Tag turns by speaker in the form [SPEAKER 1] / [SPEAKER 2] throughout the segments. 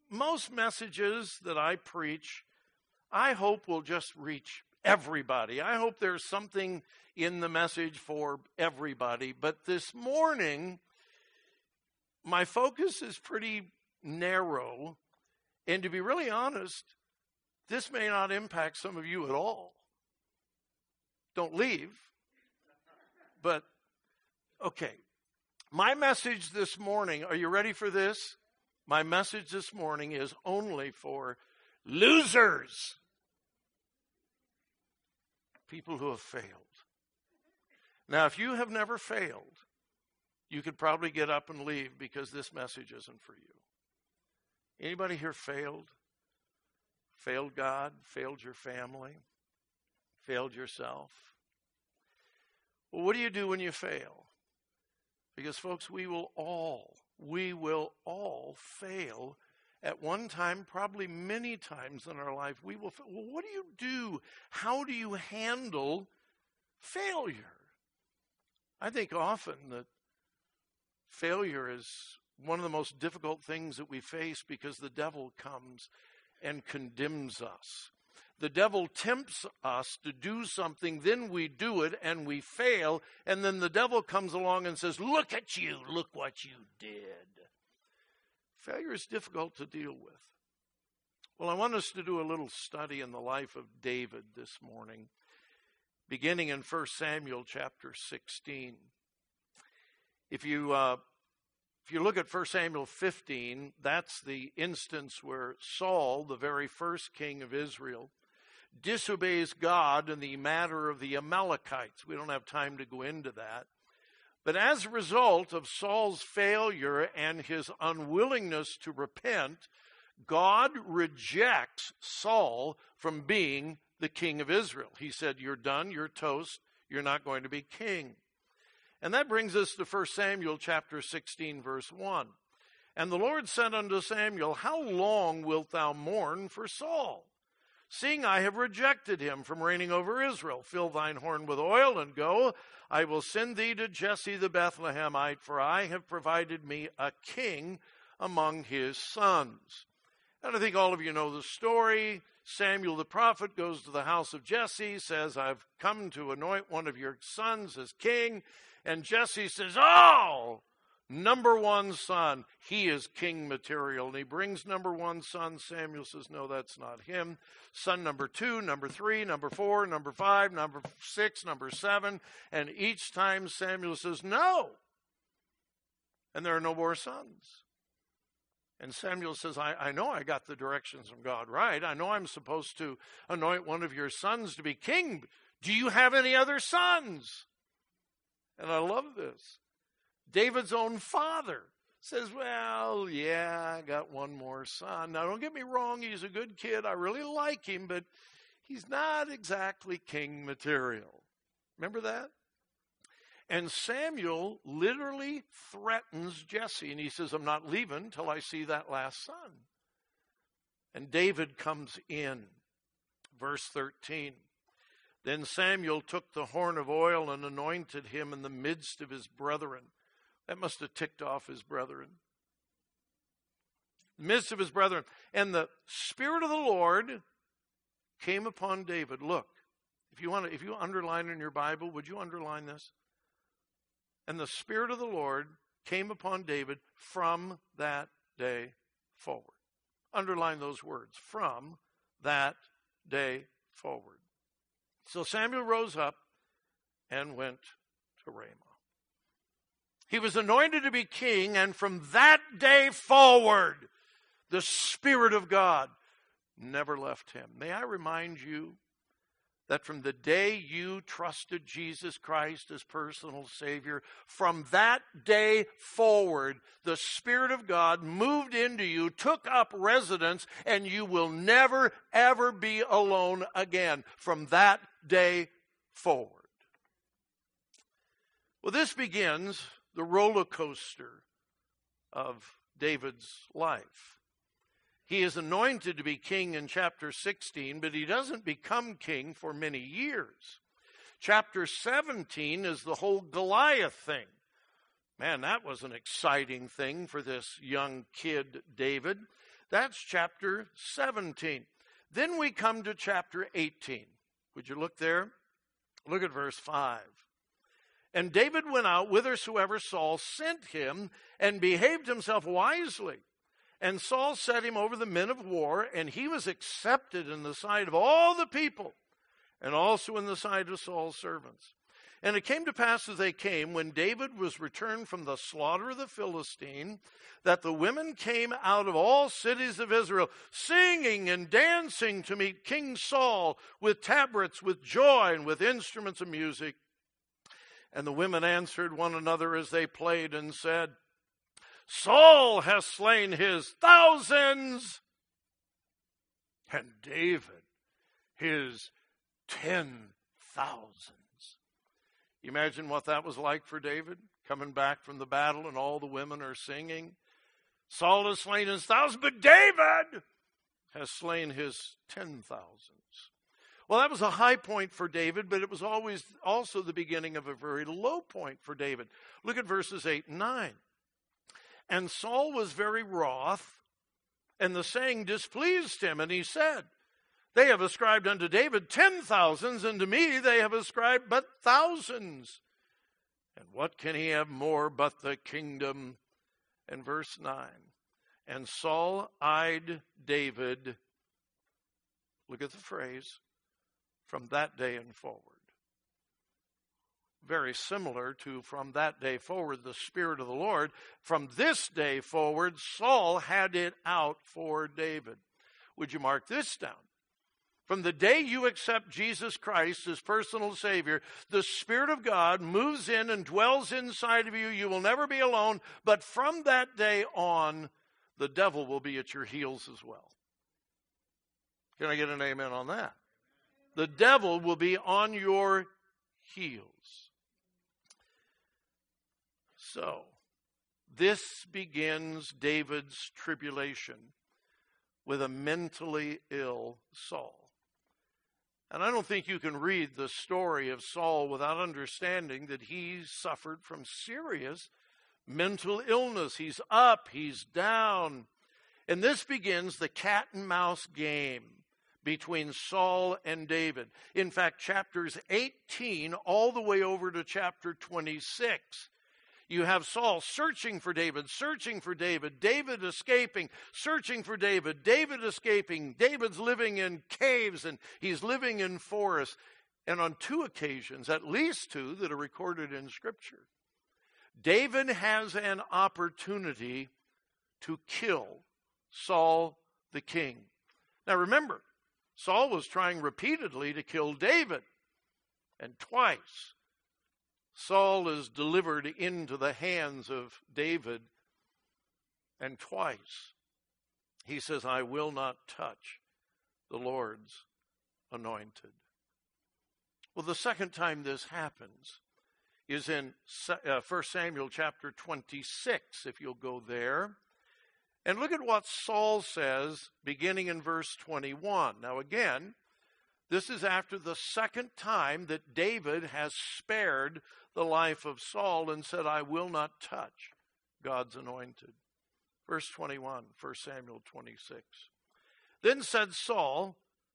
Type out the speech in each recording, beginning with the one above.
[SPEAKER 1] most messages that I preach, I hope will just reach everybody. I hope there's something in the message for everybody. But this morning, my focus is pretty narrow. And to be really honest, this may not impact some of you at all. Don't leave. But, okay. My message this morning, are you ready for this? My message this morning is only for losers. People who have failed. Now, if you have never failed, you could probably get up and leave because this message isn't for you. Anybody here failed? Failed God? Failed your family? Failed yourself? Well, what do you do when you fail? Because, folks, we will all fail at one time, probably many times in our life. We will fail. Well, what do you do? How do you handle failure? I think often that failure is one of the most difficult things that we face because the devil comes and condemns us. The devil tempts us to do something, then we do it and we fail, and then the devil comes along and says, look at you, look what you did. Failure is difficult to deal with. Well, I want us to do a little study in the life of David this morning, beginning in 1 Samuel chapter 16. If you look at 1 Samuel 15, that's the instance where Saul, the very first king of Israel, disobeys God in the matter of the Amalekites. We don't have time to go into that. But as a result of Saul's failure and his unwillingness to repent, God rejects Saul from being the king of Israel. He said, you're done, you're toast, you're not going to be king. And that brings us to 1 Samuel chapter 16, verse 1. And the Lord said unto Samuel, how long wilt thou mourn for Saul? Seeing I have rejected him from reigning over Israel, fill thine horn with oil and go. I will send thee to Jesse the Bethlehemite, for I have provided me a king among his sons. And I think all of you know the story. Samuel the prophet goes to the house of Jesse, says, I've come to anoint one of your sons as king. And Jesse says, oh, number one son, he is king material. And he brings number one son. Samuel says, no, that's not him. Son number 2, number 3, number 4, number 5, number 6, number 7. And each time Samuel says, no. And there are no more sons. And Samuel says, I know I got the directions from God right. I know I'm supposed to anoint one of your sons to be king. Do you have any other sons? And I love this. David's own father says, well, yeah, I got one more son. Now, don't get me wrong. He's a good kid. I really like him, but he's not exactly king material. Remember that? And Samuel literally threatens Jesse, and he says, I'm not leaving till I see that last son. And David comes in. Verse 13. Then Samuel took the horn of oil and anointed him in the midst of his brethren. That must have ticked off his brethren. The midst of his brethren. And the Spirit of the Lord came upon David. Look, if you underline in your Bible, would you underline this? And the Spirit of the Lord came upon David from that day forward. Underline those words. From that day forward. So Samuel rose up and went to Ramah. He was anointed to be king, and from that day forward, the Spirit of God never left him. May I remind you that from the day you trusted Jesus Christ as personal Savior, from that day forward, the Spirit of God moved into you, took up residence, and you will never, ever be alone again from that day forward. Well, this begins the roller coaster of David's life. He is anointed to be king in chapter 16, but he doesn't become king for many years. Chapter 17 is the whole Goliath thing. Man, that was an exciting thing for this young kid, David. That's chapter 17. Then we come to chapter 18. Would you look there? Look at verse 5. And David went out whithersoever Saul sent him, and behaved himself wisely. And Saul set him over the men of war, and he was accepted in the sight of all the people, and also in the sight of Saul's servants. And it came to pass as they came, when David was returned from the slaughter of the Philistine, that the women came out of all cities of Israel, singing and dancing to meet King Saul, with tabrets, with joy, and with instruments of music. And the women answered one another as they played, and said, Saul has slain his thousands, and David his 10,000s. You imagine what that was like for David, coming back from the battle, and all the women are singing. Saul has slain his thousands, but David has slain his 10,000s. Well, that was a high point for David, but it was always also the beginning of a very low point for David. Look at verses 8 and 9. And Saul was very wroth, and the saying displeased him, and he said, They have ascribed unto David 10,000s, and to me they have ascribed but thousands. And what can he have more but the kingdom? And verse 9. And Saul eyed David, look at the phrase, from that day and forward. Very similar to from that day forward, the Spirit of the Lord. From this day forward, Saul had it out for David. Would you mark this down? From the day you accept Jesus Christ as personal Savior, the Spirit of God moves in and dwells inside of you. You will never be alone. But from that day on, the devil will be at your heels as well. Can I get an amen on that? The devil will be on your heels. So, this begins David's tribulation with a mentally ill Saul. And I don't think you can read the story of Saul without understanding that he suffered from serious mental illness. He's up, he's down. And this begins the cat and mouse game between Saul and David. In fact, chapters 18 all the way over to chapter 26. You have Saul searching for David, David escaping, searching for David escaping. David's living in caves and he's living in forests. And on two occasions, at least two that are recorded in Scripture, David has an opportunity to kill Saul the king. Now remember, Saul was trying repeatedly to kill David, and twice Saul is delivered into the hands of David, and twice he says, I will not touch the Lord's anointed. Well, the second time this happens is in 1 Samuel chapter 26, if you'll go there. And look at what Saul says beginning in verse 21. Now again, this is after the second time that David has spared the life of Saul and said, I will not touch God's anointed. Verse 21, 1 Samuel 26. Then said Saul,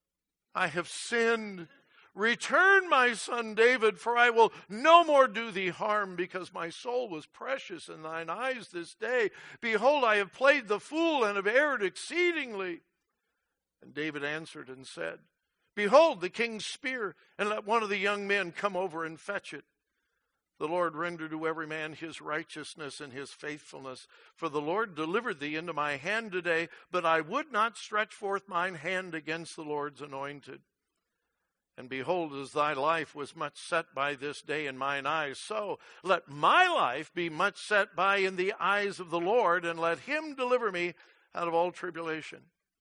[SPEAKER 1] I have sinned. Return, my son David, for I will no more do thee harm, because my soul was precious in thine eyes this day. Behold, I have played the fool and have erred exceedingly. And David answered and said, Behold the king's spear, and let one of the young men come over and fetch it. The Lord render to every man his righteousness and his faithfulness. For the Lord delivered thee into my hand today, but I would not stretch forth mine hand against the Lord's anointed. And behold, as thy life was much set by this day in mine eyes, so let my life be much set by in the eyes of the Lord, and let him deliver me out of all tribulation.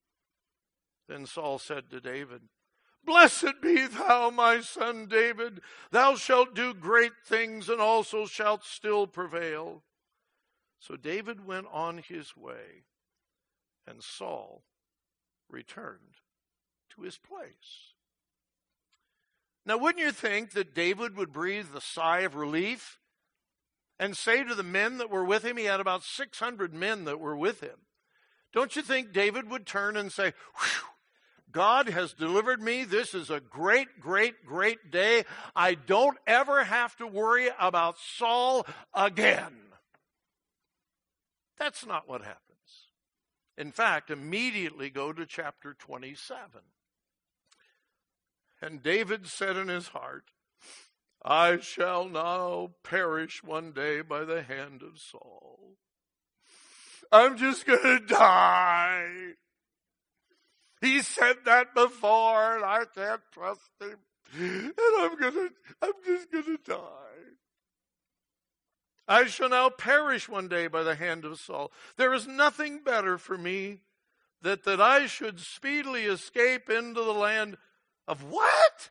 [SPEAKER 1] Then Saul said to David, Blessed be thou, my son David. Thou shalt do great things, and also shalt still prevail. So David went on his way, and Saul returned to his place. Now, wouldn't you think that David would breathe a sigh of relief? and say to the men that were with him, he had about 600 men that were with him. Don't you think David would turn and say, "Whew, God has delivered me. This is a great, great, great day. I don't ever have to worry about Saul again"? That's not what happens. In fact, immediately go to chapter 27. And David said in his heart, "I shall now perish one day by the hand of Saul. I'm just going to die. He said that before, and I can't trust him. And I'm just going to die. I shall now perish one day by the hand of Saul. There is nothing better for me that I should speedily escape into the land of" what?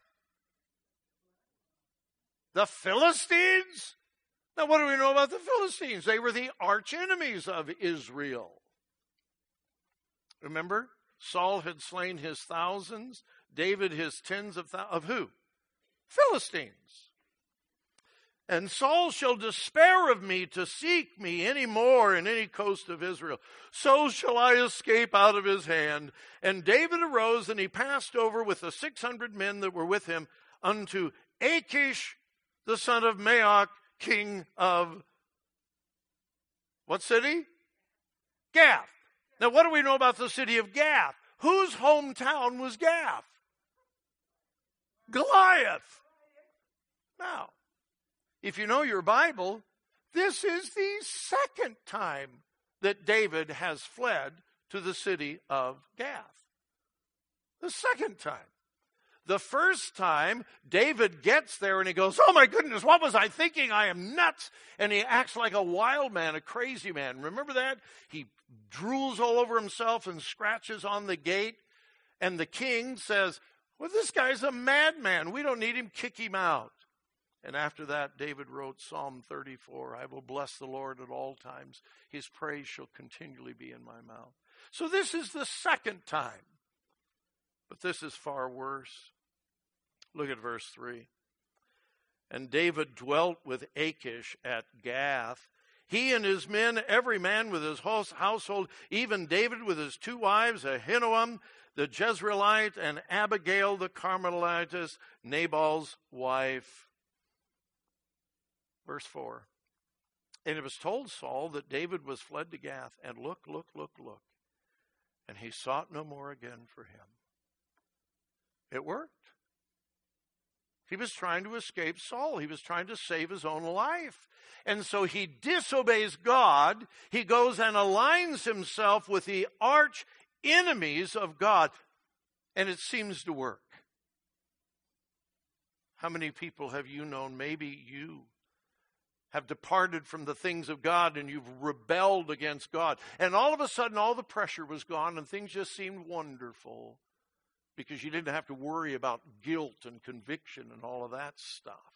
[SPEAKER 1] The Philistines? Now, what do we know about the Philistines? They were the arch enemies of Israel. Remember? Saul had slain his thousands, David his tens of thousands. Of who? Philistines. "And Saul shall despair of me to seek me any more in any coast of Israel. So shall I escape out of his hand." And David arose, and he passed over with the 600 men that were with him unto Achish, the son of Maoch, king of what city? Gath. Now, what do we know about the city of Gath? Whose hometown was Gath? Goliath. Now, if you know your Bible, this is the second time that David has fled to the city of Gath. The second time. The first time, David gets there and he goes, "Oh my goodness, what was I thinking? I am nuts." And he acts like a wild man, a crazy man. Remember that? He drools all over himself and scratches on the gate. And the king says, "Well, this guy's a madman. We don't need him. Kick him out." And after that, David wrote Psalm 34, "I will bless the Lord at all times. His praise shall continually be in my mouth." So this is the second time. But this is far worse. Look at verse 3. "And David dwelt with Achish at Gath, he and his men, every man with his household, even David with his 2 wives, Ahinoam the Jezreelite, and Abigail the Carmelitess, Nabal's wife." Verse 4. "And it was told Saul that David was fled to Gath, and look, and he sought no more again for him." It worked. He was trying to escape Saul. He was trying to save his own life. And so he disobeys God. He goes and aligns himself with the arch enemies of God. And it seems to work. How many people have you known? Maybe you have departed from the things of God and you've rebelled against God. And all of a sudden, all the pressure was gone and things just seemed wonderful because you didn't have to worry about guilt and conviction and all of that stuff.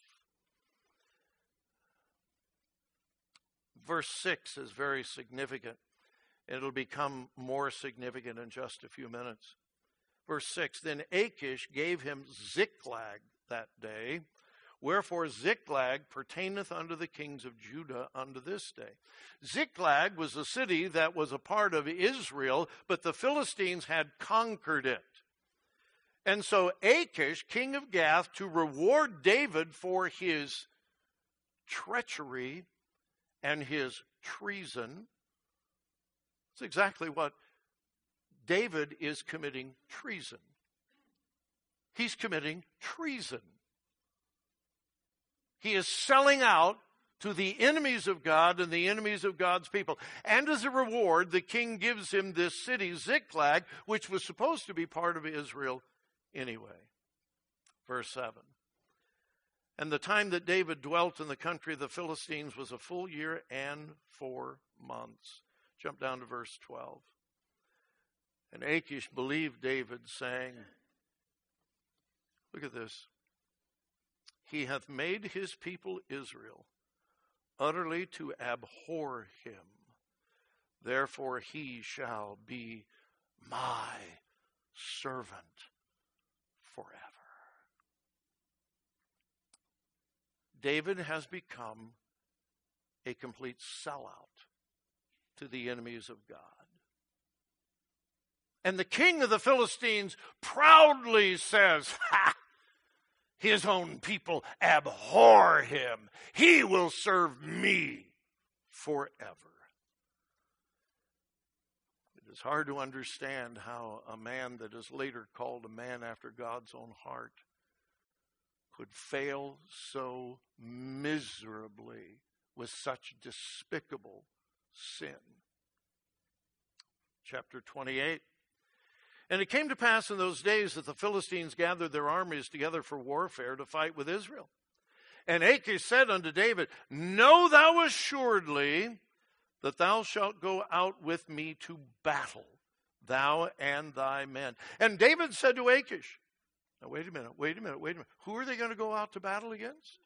[SPEAKER 1] Verse 6 is very significant. It'll become more significant in just a few minutes. Verse 6, "Then Achish gave him Ziklag that day. Wherefore Ziklag pertaineth unto the kings of Judah unto this day." Ziklag was a city that was a part of Israel, but the Philistines had conquered it. And so Achish, king of Gath, to reward David for his treachery and his treason, it's exactly what David is committing: treason. He's committing treason. He is selling out to the enemies of God and the enemies of God's people. And as a reward, the king gives him this city, Ziklag, which was supposed to be part of Israel anyway. Verse 7. "And the time that David dwelt in the country of the Philistines was a full year and 4 months. Jump down to verse 12. "And Achish believed David, saying," look at this, "He hath made his people Israel utterly to abhor him. Therefore he shall be my servant forever." David has become a complete sellout to the enemies of God. And the king of the Philistines proudly says, "Ha! His own people abhor him. He will serve me forever." It is hard to understand how a man that is later called a man after God's own heart could fail so miserably with such despicable sin. Chapter 28. And it came to pass in those days that the Philistines gathered their armies together for warfare to fight with Israel. And Achish said unto David, "Know thou assuredly that thou shalt go out with me to battle, thou and thy men." And David said to Achish, now wait a minute. Who are they going to go out to battle against?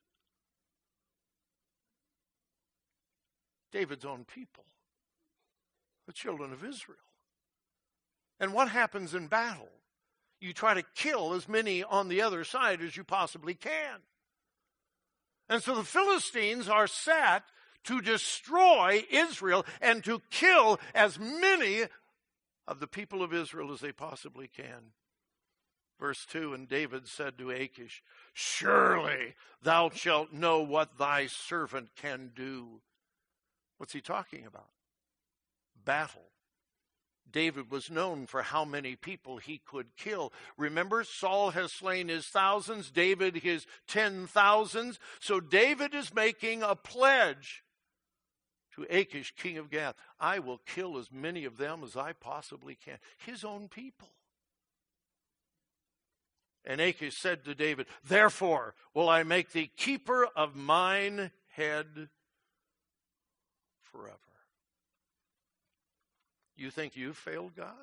[SPEAKER 1] David's own people, the children of Israel. And what happens in battle? You try to kill as many on the other side as you possibly can. And so the Philistines are set to destroy Israel and to kill as many of the people of Israel as they possibly can. Verse 2, and David said to Achish, "Surely thou shalt know what thy servant can do." What's he talking about? Battle. David was known for how many people he could kill. Remember, Saul has slain his thousands, David his 10,000s. So David is making a pledge to Achish, king of Gath. I will kill as many of them as I possibly can. His own people. And Achish said to David, "Therefore will I make thee keeper of mine head forever." You think you failed God?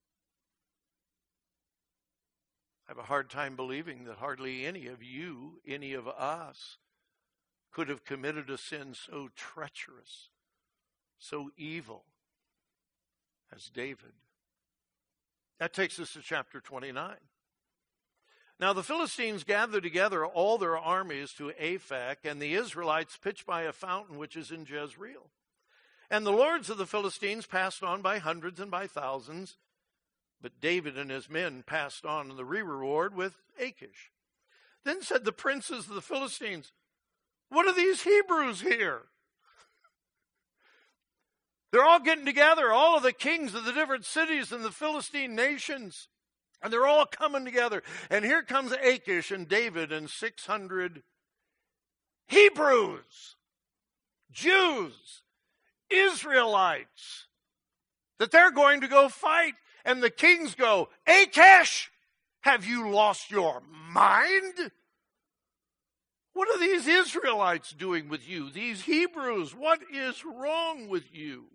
[SPEAKER 1] I have a hard time believing that hardly any of you, any of us, could have committed a sin so treacherous, so evil as David. That takes us to chapter 29. Now the Philistines gathered together all their armies to Aphek, and the Israelites pitched by a fountain which is in Jezreel. And the lords of the Philistines passed on by hundreds and by thousands, but David and his men passed on in the reward with Achish. Then said the princes of the Philistines, "What are these Hebrews here?" They're all getting together, all of the kings of the different cities in the Philistine nations. And they're all coming together. And here comes Achish and David and 600 Hebrews, Jews, Israelites, that they're going to go fight. And the kings go, "Achish, have you lost your mind? What are these Israelites doing with you? These Hebrews, what is wrong with you?"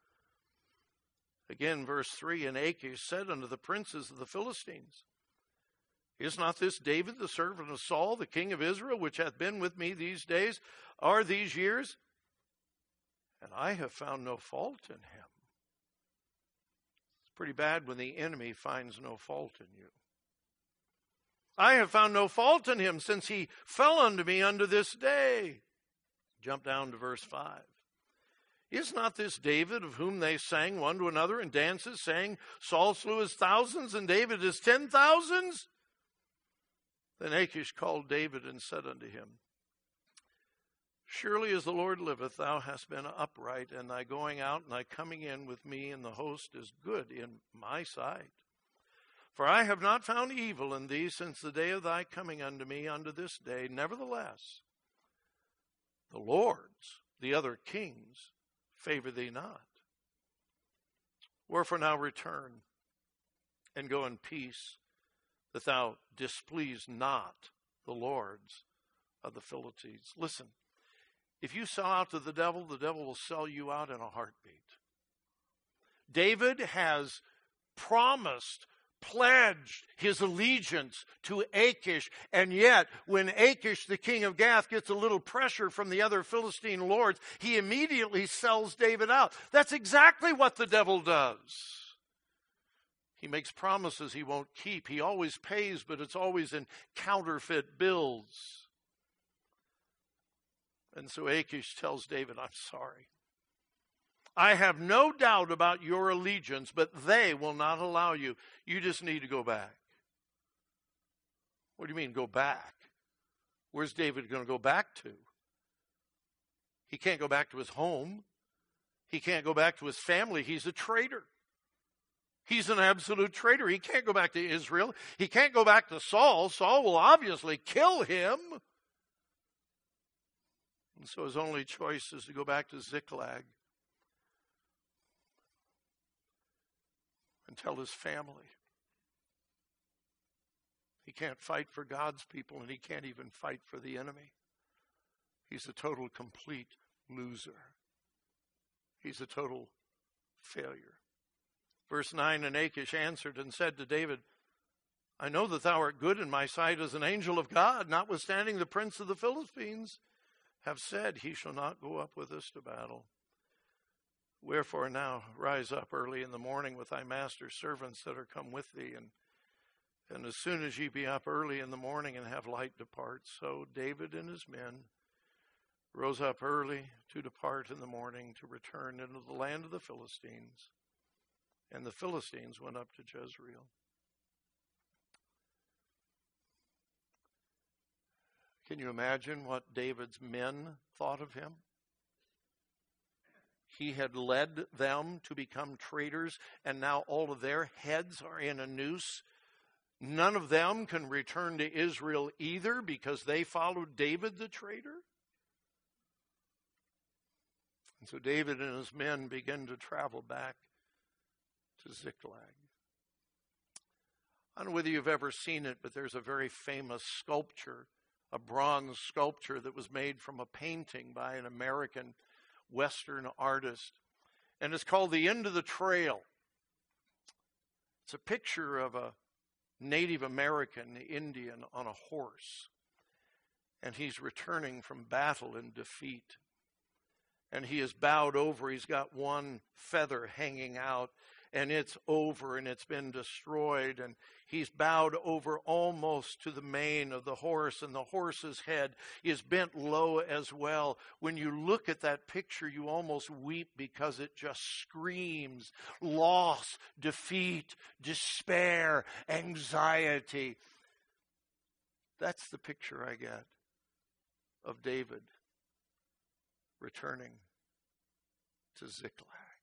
[SPEAKER 1] Again, verse 3, and Achish said unto the princes of the Philistines, "Is not this David, the servant of Saul, the king of Israel, which hath been with me these days, are these years? And I have found no fault in him." It's pretty bad when the enemy finds no fault in you. "I have found no fault in him, since he fell unto me unto this day." Jump down to verse 5. "Is not this David, of whom they sang one to another in dances, saying, Saul slew his thousands, and David his 10,000s? Then Achish called David and said unto him, "Surely as the Lord liveth, thou hast been upright, and thy going out and thy coming in with me in the host is good in my sight. For I have not found evil in thee since the day of thy coming unto me unto this day. Nevertheless, the lords, the other kings, favor thee not. Wherefore now return and go in peace, that thou displease not the lords of the Philistines." Listen, if you sell out to the devil will sell you out in a heartbeat. David has pledged his allegiance to Achish, and yet when Achish, the king of Gath, gets a little pressure from the other Philistine lords, he immediately sells David out. That's exactly what the devil does. He makes promises he won't keep. He always pays, but it's always in counterfeit bills. And so Achish tells David, I'm sorry. I have no doubt about your allegiance, but they will not allow you. You just need to go back. What do you mean, go back? Where's David going to go back to? He can't go back to his home. He can't go back to his family. He's a traitor. He's an absolute traitor. He can't go back to Israel. He can't go back to Saul. Saul will obviously kill him. And so his only choice is to go back to Ziklag and tell his family. He can't fight for God's people, and he can't even fight for the enemy. He's a total, complete loser. He's a total failure. Verse 9, and Achish answered and said to David, I know that thou art good in my sight as an angel of God, notwithstanding the prince of the Philistines have said, he shall not go up with us to battle. Wherefore now rise up early in the morning with thy master's servants that are come with thee, and as soon as ye be up early in the morning and have light, depart. So David and his men rose up early to depart in the morning to return into the land of the Philistines. And the Philistines went up to Jezreel. Can you imagine what David's men thought of him? He had led them to become traitors, and now all of their heads are in a noose. None of them can return to Israel either because they followed David the traitor. And so David and his men begin to travel back to Ziklag. I don't know whether you've ever seen it, but there's a very famous sculpture, a bronze sculpture that was made from a painting by an American Western artist. And it's called The End of the Trail. It's a picture of a Native American Indian on a horse. And he's returning from battle in defeat. And he is bowed over. He's got one feather hanging out. And it's over and it's been destroyed. And he's bowed over almost to the mane of the horse. And the horse's head is bent low as well. When you look at that picture, you almost weep because it just screams loss, defeat, despair, anxiety. That's the picture I get of David returning to Ziklag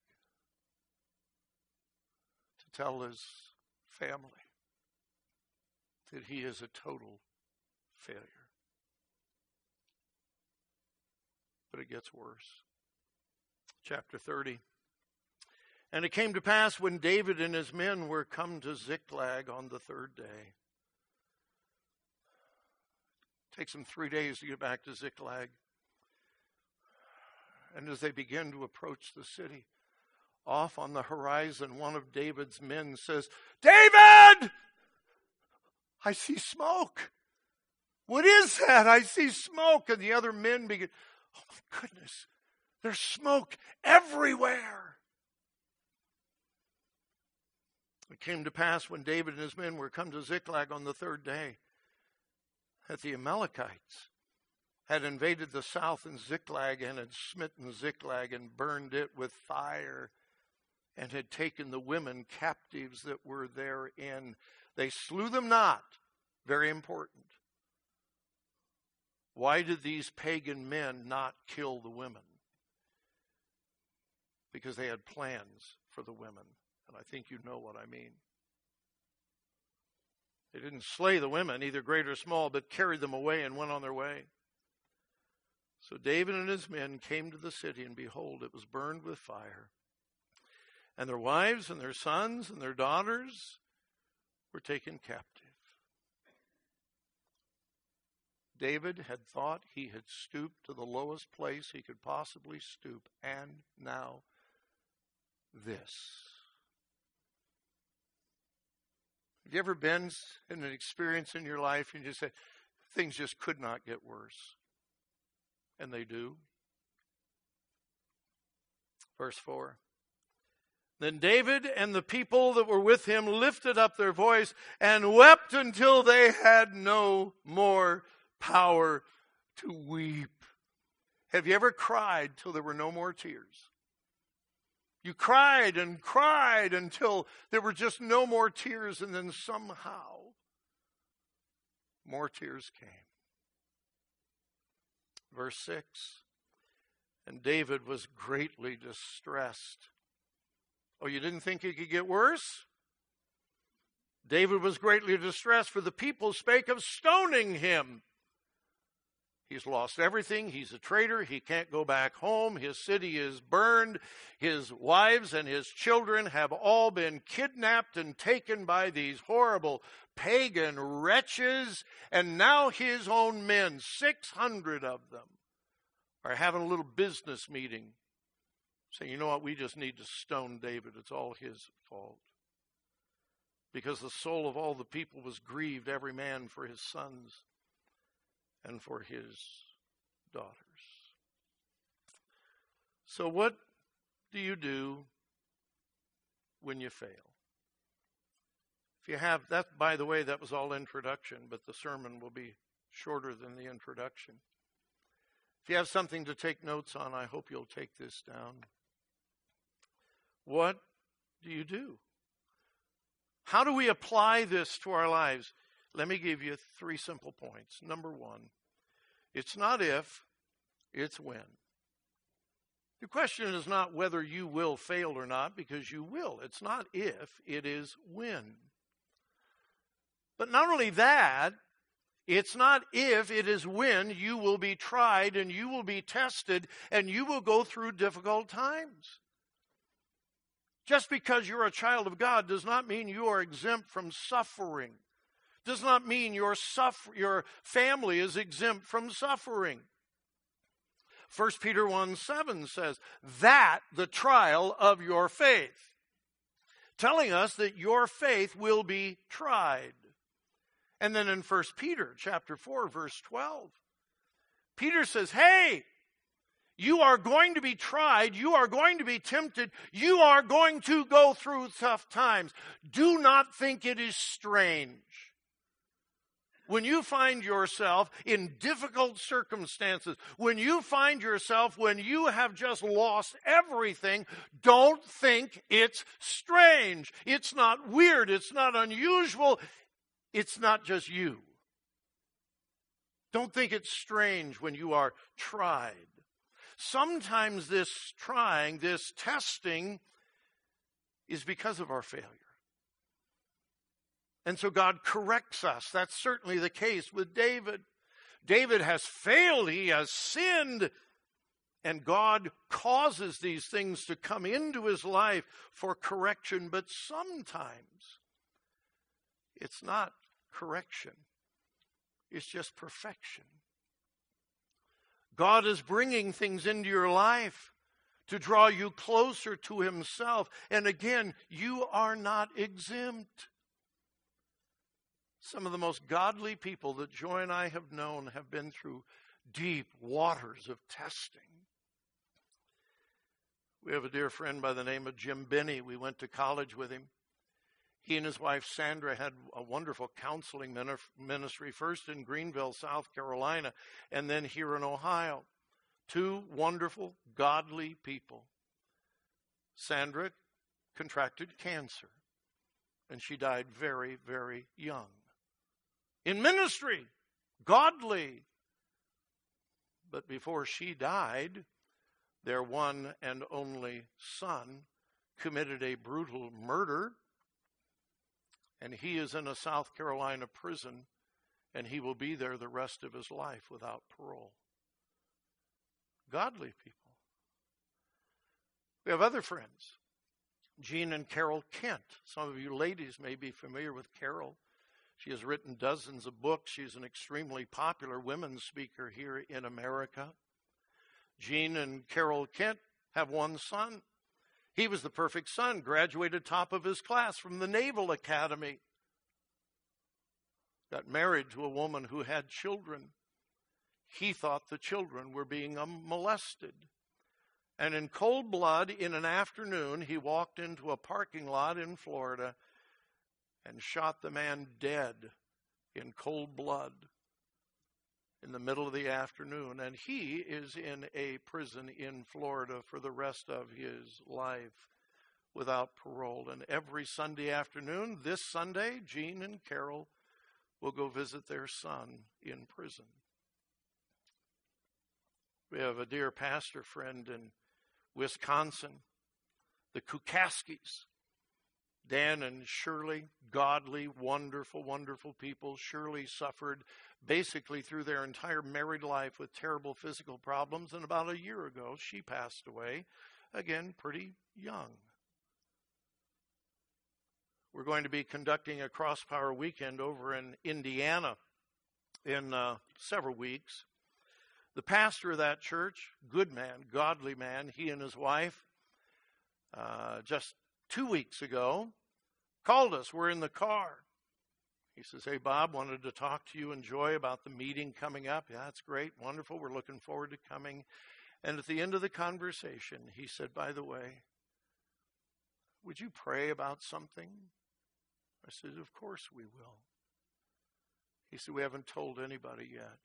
[SPEAKER 1] to tell his family that he is a total failure. But it gets worse. Chapter 30. And it came to pass when David and his men were come to Ziklag on the third day. It takes them 3 days to get back to Ziklag. And as they begin to approach the city, off on the horizon, one of David's men says, David! I see smoke. What is that? I see smoke. And the other men begin, oh my goodness, there's smoke everywhere. It came to pass when David and his men were come to Ziklag on the third day that the Amalekites had invaded the south in Ziklag and had smitten Ziklag and burned it with fire and had taken the women captives that were therein. They slew them not. Very important. Why did these pagan men not kill the women? Because they had plans for the women. And I think you know what I mean. They didn't slay the women, either great or small, but carried them away and went on their way. So David and his men came to the city, and behold, it was burned with fire. And their wives and their sons and their daughters were taken captive. David had thought he had stooped to the lowest place he could possibly stoop, and now this. Have you ever been in an experience in your life and you say, things just could not get worse? And they do. Verse 4. Then David and the people that were with him lifted up their voice and wept until they had no more power to weep. Have you ever cried till there were no more tears? You cried and cried until there were just no more tears, and then somehow more tears came. Verse 6, and David was greatly distressed. Oh, you didn't think it could get worse? David was greatly distressed, for the people spake of stoning him. He's lost everything. He's a traitor. He can't go back home. His city is burned. His wives and his children have all been kidnapped and taken by these horrible pagan wretches. And now his own men, 600 of them, are having a little business meeting, saying, you know what, we just need to stone David. It's all his fault. Because the soul of all the people was grieved, every man for his sons and for his daughters. So what do you do when you fail? If you have that, by the way, that was all introduction, but the sermon will be shorter than the introduction. If you have something to take notes on, I hope you'll take this down. What do you do? How do we apply this to our lives? Let me give you 3 simple points. Number 1, it's not if, it's when. The question is not whether you will fail or not, because you will. It's not if, it is when. But not only that, it's not if, it is when you will be tried and you will be tested and you will go through difficult times. Just because you're a child of God does not mean you are exempt from suffering. Does not mean your family is exempt from suffering. 1 Peter 1:7 says, that the trial of your faith. Telling us that your faith will be tried. And then in 1 Peter chapter 4, verse 12, Peter says, hey, you are going to be tried. You are going to be tempted. You are going to go through tough times. Do not think it is strange. When you find yourself in difficult circumstances, when you find yourself when you have just lost everything, don't think it's strange. It's not weird. It's not unusual. It's not just you. Don't think it's strange when you are tried. Sometimes this trying, this testing, is because of our failure. And so God corrects us. That's certainly the case with David. David has failed. He has sinned. And God causes these things to come into his life for correction. But sometimes it's not correction. It's just perfection. God is bringing things into your life to draw you closer to himself. And again, you are not exempt. Some of the most godly people that Joy and I have known have been through deep waters of testing. We have a dear friend by the name of Jim Binney. We went to college with him. He and his wife Sandra had a wonderful counseling ministry, first in Greenville, South Carolina, and then here in Ohio. 2 wonderful, godly people. Sandra contracted cancer, and she died very, very young. In ministry, godly. But before she died, their one and only son committed a brutal murder. And he is in a South Carolina prison, and he will be there the rest of his life without parole. Godly people. We have other friends. Jean and Carol Kent. Some of you ladies may be familiar with Carol. She has written dozens of books. She's an extremely popular women's speaker here in America. Jean and Carol Kent have one son. He was the perfect son, graduated top of his class from the Naval Academy. Got married to a woman who had children. He thought the children were being molested. And in cold blood, in an afternoon, he walked into a parking lot in Florida and shot the man dead in cold blood. in the middle of the afternoon, and he is in a prison in Florida for the rest of his life without parole. And every Sunday afternoon, this Sunday, Jean and Carol will go visit their son in prison. We have a dear pastor friend in Wisconsin, the Kukaskis. Dan and Shirley, godly, wonderful, wonderful people. Shirley suffered basically through their entire married life with terrible physical problems, and about a year ago she passed away, again, pretty young. We're going to be conducting a Crosspower weekend over in Indiana in several weeks. The pastor of that church, good man, godly man, he and his wife, just 2 weeks ago, called us. We're in the car. He says, "Hey, Bob, wanted to talk to you and Joy about the meeting coming up." "Yeah, that's great. Wonderful. We're looking forward to coming." And at the end of the conversation, he said, "By the way, would you pray about something?" I said, "Of course we will." He said, "We haven't told anybody yet,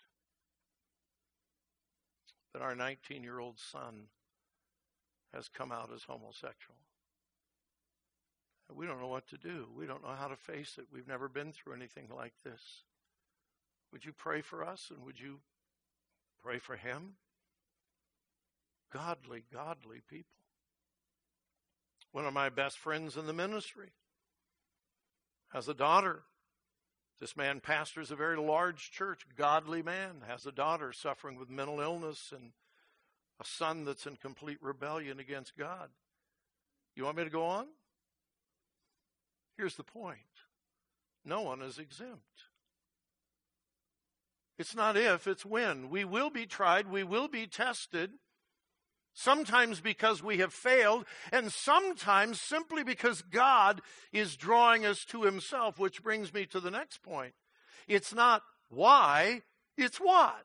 [SPEAKER 1] but our 19-year-old son has come out as homosexual. We don't know what to do. We don't know how to face it. We've never been through anything like this. Would you pray for us, and would you pray for him?" Godly, godly people. One of my best friends in the ministry has a daughter. This man pastors a very large church, godly man, has a daughter suffering with mental illness and a son that's in complete rebellion against God. You want me to go on? Here's the point. No one is exempt. It's not if, it's when. We will be tried, we will be tested, sometimes because we have failed, and sometimes simply because God is drawing us to himself, which brings me to the next point. It's not why, it's what.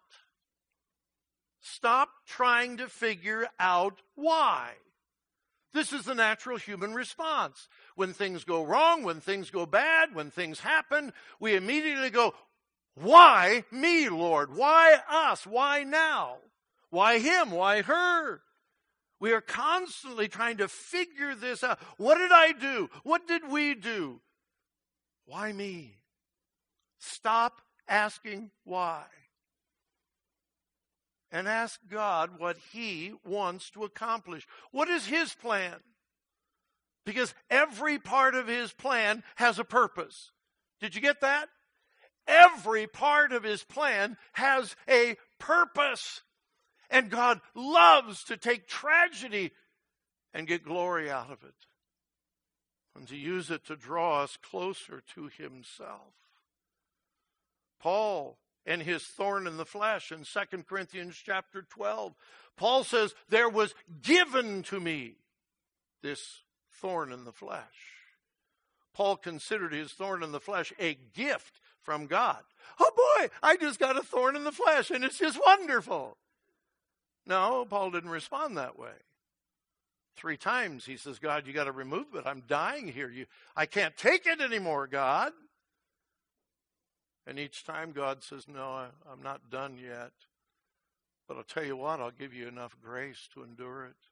[SPEAKER 1] Stop trying to figure out why. This is the natural human response. When things go wrong, when things go bad, when things happen, we immediately go, "Why me, Lord? Why us? Why now? Why him? Why her?" We are constantly trying to figure this out. What did I do? What did we do? Why me? Stop asking why. And ask God what he wants to accomplish. What is his plan? Because every part of his plan has a purpose. Did you get that? Every part of his plan has a purpose. And God loves to take tragedy and get glory out of it, and to use it to draw us closer to himself. Paul and his thorn in the flesh in 2 Corinthians chapter 12. Paul says, "There was given to me this thorn in the flesh." Paul considered his thorn in the flesh a gift from God. "Oh boy, I just got a thorn in the flesh and it's just wonderful." No, Paul didn't respond that way. 3 times he says, "God, you got to remove it. I'm dying here. I can't take it anymore, God." And each time God says, "No, I'm not done yet. But I'll tell you what, I'll give you enough grace to endure it."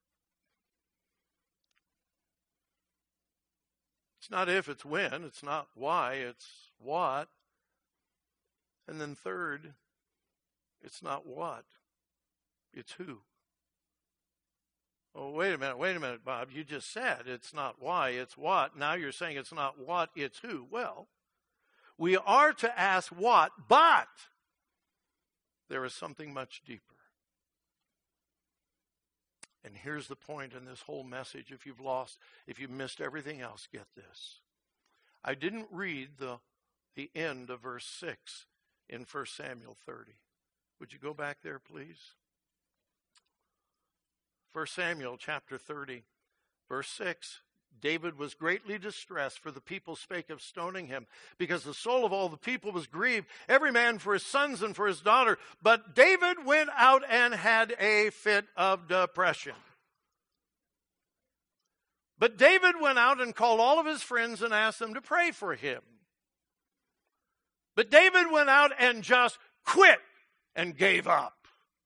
[SPEAKER 1] It's not if, it's when. It's not why, it's what. And then third, it's not what, it's who. Oh, wait a minute, Bob. You just said it's not why, it's what. Now you're saying it's not what, it's who. Well, we are to ask what, but there is something much deeper. And here's the point in this whole message. If you've missed everything else, get this. I didn't read the end of verse 6 in 1 Samuel 30. Would you go back there, please? 1 Samuel chapter 30, verse 6. David was greatly distressed, for the people spake of stoning him, because the soul of all the people was grieved, every man for his sons and for his daughter. But David went out and had a fit of depression. But David went out and called all of his friends and asked them to pray for him. But David went out and just quit and gave up.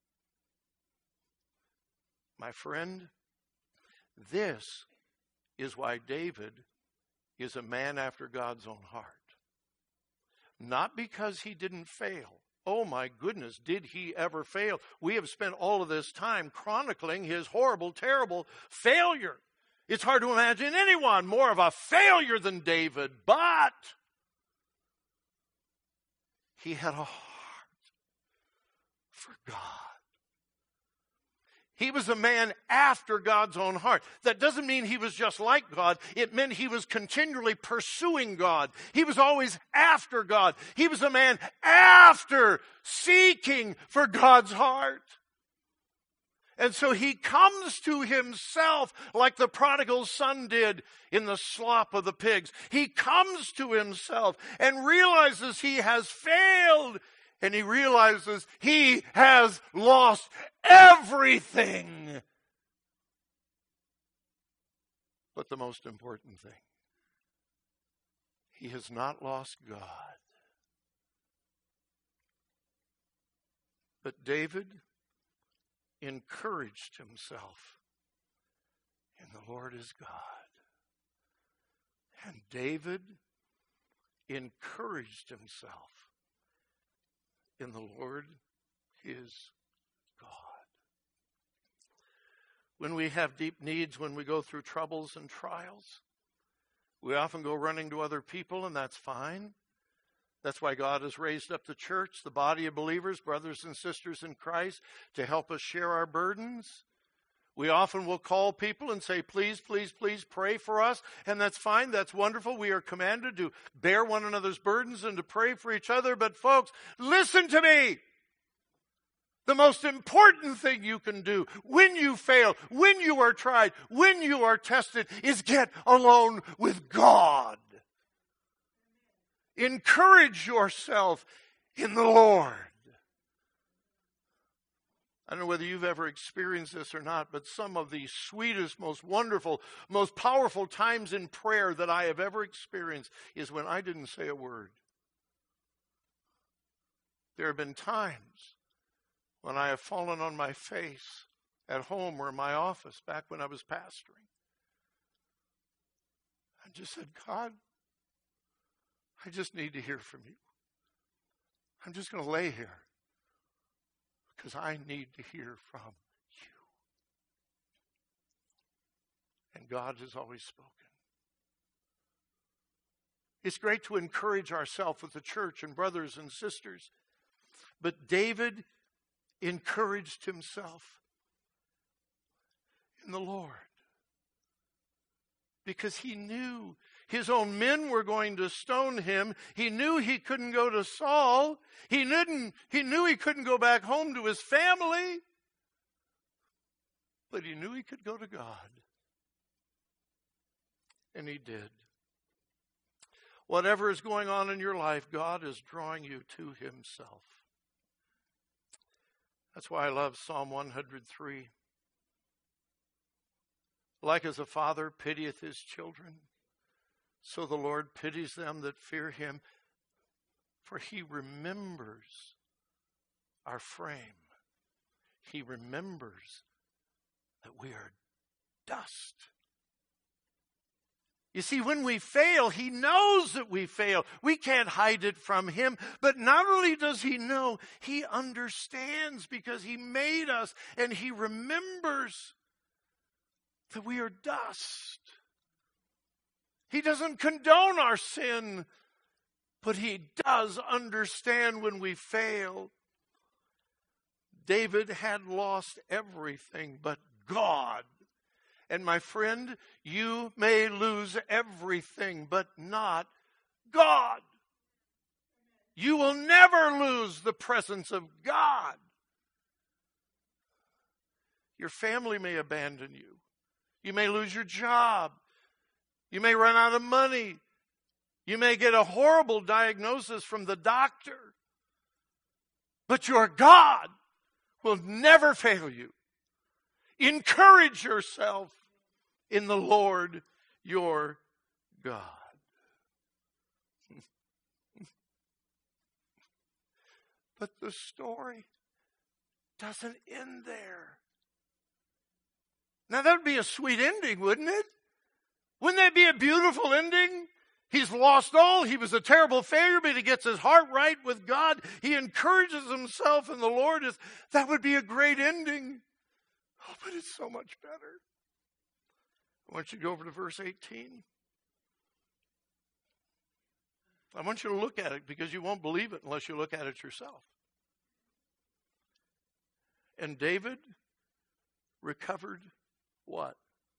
[SPEAKER 1] My friend, this is why David is a man after God's own heart. Not because he didn't fail. Oh my goodness, did he ever fail? We have spent all of this time chronicling his horrible, terrible failure. It's hard to imagine anyone more of a failure than David, but he had a heart for God. He was a man after God's own heart. That doesn't mean he was just like God. It meant he was continually pursuing God. He was always after God. He was a man after seeking for God's heart. And so he comes to himself like the prodigal son did in the slop of the pigs. He comes to himself and realizes he has failed. And he realizes he has lost everything. But the most important thing, he has not lost God. But David encouraged himself in the Lord is God. And David encouraged himself in the Lord is God. When we have deep needs, when we go through troubles and trials, we often go running to other people, and that's fine. That's why God has raised up the church, the body of believers, brothers and sisters in Christ, to help us share our burdens. We often will call people and say, please, please, please pray for us. And that's fine. That's wonderful. We are commanded to bear one another's burdens and to pray for each other. But folks, listen to me. The most important thing you can do when you fail, when you are tried, when you are tested, is get alone with God. Encourage yourself in the Lord. I don't know whether you've ever experienced this or not, but some of the sweetest, most wonderful, most powerful times in prayer that I have ever experienced is when I didn't say a word. There have been times when I have fallen on my face at home or in my office back when I was pastoring. I just said, God, I just need to hear from you. I'm just going to lay here because I need to hear from you. And God has always spoken. It's great to encourage ourselves with the church and brothers and sisters. But David encouraged himself in the Lord because he knew his own men were going to stone him. He knew he couldn't go to Saul. He knew he couldn't go back home to his family. But he knew he could go to God. And he did. Whatever is going on in your life, God is drawing you to himself. That's why I love Psalm 103. Like as a father pitieth his children, so the Lord pities them that fear him, for he remembers our frame. He remembers that we are dust. You see, when we fail, he knows that we fail. We can't hide it from him. But not only does he know, he understands because he made us and he remembers that we are dust. He doesn't condone our sin, but he does understand when we fail. David had lost everything but God. And my friend, you may lose everything, but not God. You will never lose the presence of God. Your family may abandon you. You may lose your job. You may run out of money. You may get a horrible diagnosis from the doctor. But your God will never fail you. Encourage yourself in the Lord your God. But the story doesn't end there. Now that would be a sweet ending, wouldn't it? Wouldn't that be a beautiful ending? He's lost all. He was a terrible failure, but he gets his heart right with God. He encourages himself in the Lord. That would be a great ending. Oh, but it's so much better. I want you to go over to verse 18. I want you to look at it because you won't believe it unless you look at it yourself. And David recovered what?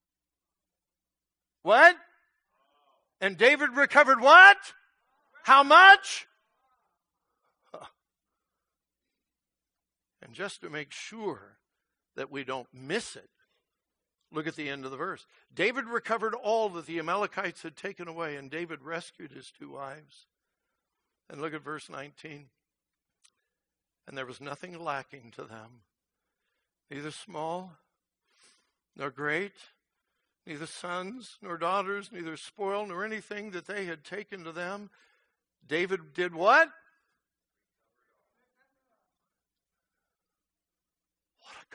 [SPEAKER 1] What? And David recovered what? How much? And just to make sure that we don't miss it, look at the end of the verse. David recovered all that the Amalekites had taken away, and David rescued his 2 wives. And look at verse 19. And there was nothing lacking to them, neither small nor great, neither sons nor daughters, neither spoil nor anything that they had taken to them. David did what? What a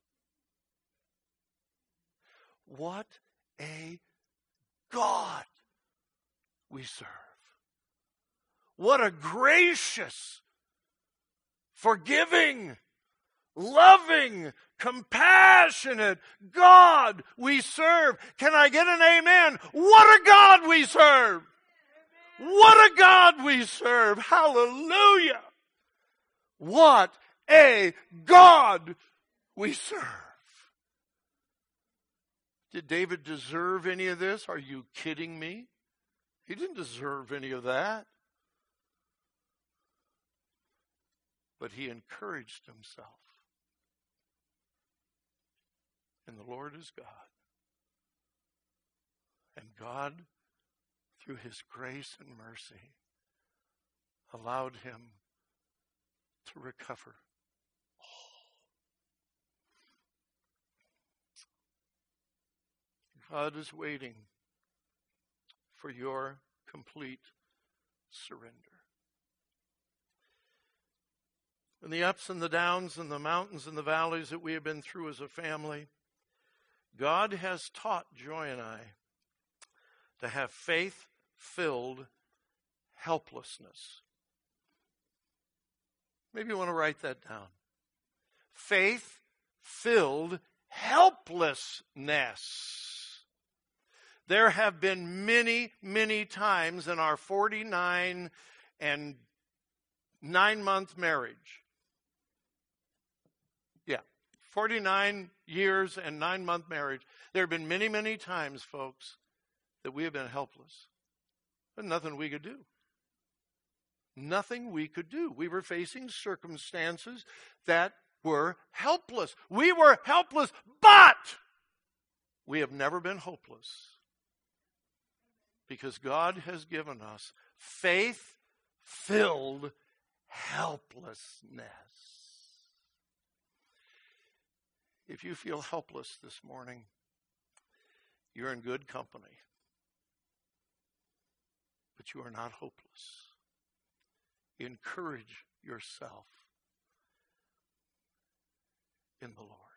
[SPEAKER 1] God. What a God we serve. What a gracious, forgiving, loving, compassionate God we serve. Can I get an amen? What a God we serve. What a God we serve. Hallelujah. What a God we serve. Did David deserve any of this? Are you kidding me? He didn't deserve any of that. But he encouraged himself. And the Lord is God. And God, through his grace and mercy, allowed him to recover all. God is waiting for your complete surrender. In the ups and the downs and the mountains and the valleys that we have been through as a family, God has taught Joy and I to have faith-filled helplessness. Maybe you want to write that down. Faith-filled helplessness. There have been many, many times in our 49 and 9-month marriage. 49 years and 9-month marriage. There have been many, many times, folks, that we have been helpless. But nothing we could do. Nothing we could do. We were facing circumstances that were helpless. We were helpless, but we have never been hopeless. Because God has given us faith-filled helplessness. If you feel helpless this morning, you're in good company. But you are not hopeless. Encourage yourself in the Lord.